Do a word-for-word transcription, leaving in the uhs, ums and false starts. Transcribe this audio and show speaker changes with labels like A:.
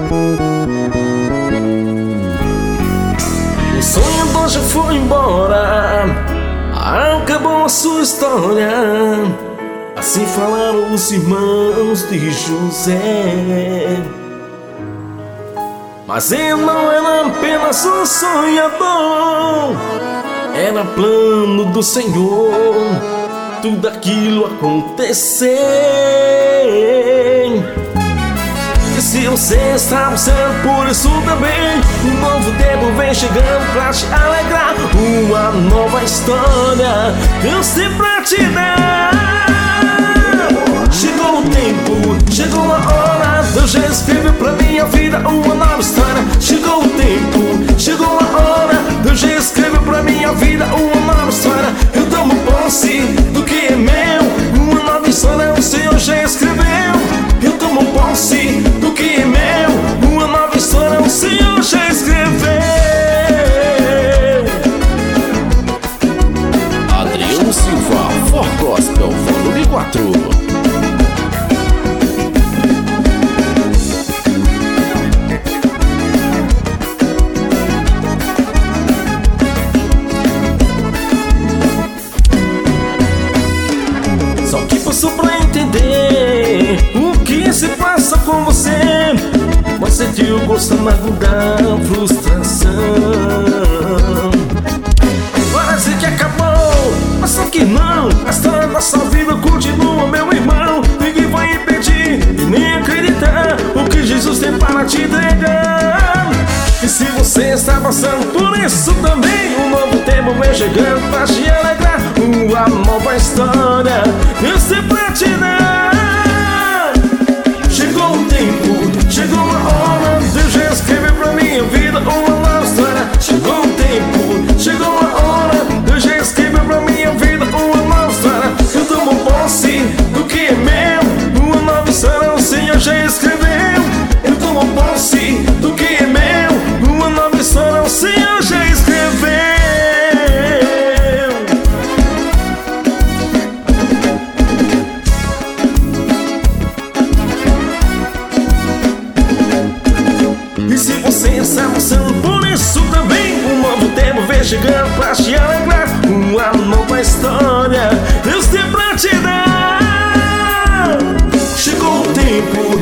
A: O sonhador já foi embora, acabou a sua história. Assim falaram os irmãos de José. Mas ele não era apenas um sonhador, era plano do Senhor tudo aquilo acontecer. E se você está passando por isso também, um novo tempo vem chegando pra te alegrar. Uma nova história Deus tem pra te dar. Chegou o tempo, chegou a hora, Deus já escreveu pra minha vida uma nova história. Chegou o tempo, chegou a hora, Deus já escreveu pra minha vida uma nova história. Eu tomo posse do que é meu, uma nova história o Senhor já escreveu. Eu tomo posse do que é meu, uma nova história o Senhor já escreveu.
B: Adriano Silva, For Gospel, volume quatro.
A: Só pra entender o que se passa com você, mas sentiu o gosto amargo da frustração. Parece que acabou, mas só que não. A história da sua vida continua, meu irmão. Ninguém vai impedir e nem acreditar o que Jesus tem para te entregar. E se você está passando por isso também, um novo tempo vem chegando pra te alegrar. Uma nova história Deus tem pra te dar. Chegou o tempo, chegou a hora, Deus já escreveu pra minha vida uma nova história. Chegou o tempo, chegou a hora, Deus já escreveu pra minha vida uma nova história. Eu tomo posse do que é meu, uma nova história o Senhor já escreveu. Eu tomo posse do que é meu, uma nova história o Senhor já escreveu. E se você está passando por isso também, um novo tempo vem chegando pra te alegrar. Uma nova história Deus tem pra te dar. Chegou o tempo,